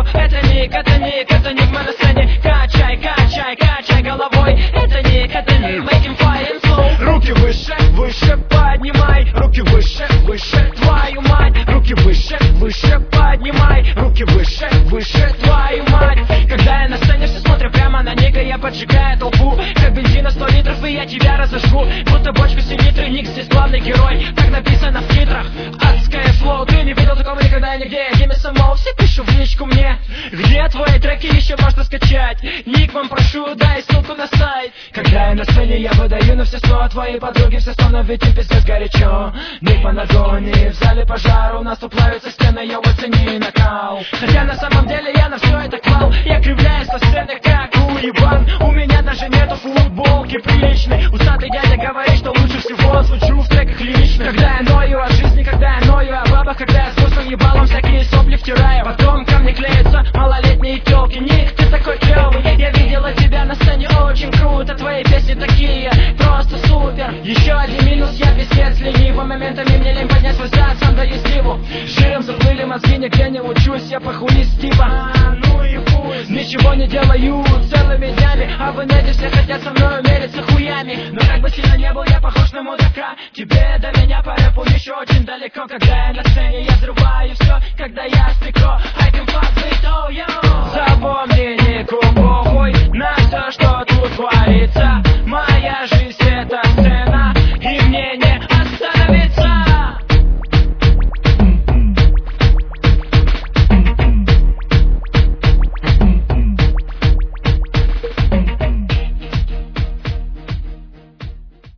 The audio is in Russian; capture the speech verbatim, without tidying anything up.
это ник, это ник, это ник, мы на сцене. Качай, качай, качай головой. Это ник, это ник, making fire and slow. Руки выше, выше поднимай. Руки выше, выше, твою мать. Руки выше, выше поднимай. Руки выше, выше, твою мать. Когда я на сцене, все смотрят прямо на Ника. Я поджигаю толпу, как бензина сто литров, и я тебя разожгу. Будто бочка селитры, Ник здесь главный герой. Так написано в титрах, адское флоу. Ты не видел такого никогда и нигде. Give me some more, все пишут в личку мне. Где твои треки еще можно скачать? Ник, вам прошу, дай ссылку на сайт. Когда я на сцене, я выдаю на все слова. Твои подруги все станут, ведь им пиздец горячо. Ник по нагоне, в зале пожар. У нас тут плавятся стены, я оцени накал. Хотя на самом деле я на все это клал. Я кривляюсь со сцены, как уебан. У меня даже нету футболки приличной. Усатый дядя говорит, что лучше всего звучу в треках лично. Когда я ною о жизни, когда я ною о бабах, когда я с гусом ебалом всякие сопли втираю. Потом ко мне клеятся малолетние телки. Ник, ты такой клевый, я видела тебя на сцене, очень круто. Твои песни такие, просто супер. Еще один минус, я пиздец ленивый. Моментами мне лень поднять свой зад, сам даю сливу. Жиром заплыли мозги, нигде не учусь, я похуист типа а, ну и пусть. Ничего не делаю целыми днями, а в инете все хотят со мной мериться хуями. Но как бы сильно не был я похож на мудака, тебе до меня по рэпу еще очень далеко. Когда я на сцене, я взрываю все. Когда я спеко, I can fuck with all you. Запомни, Нику похуй на все, что тут творится.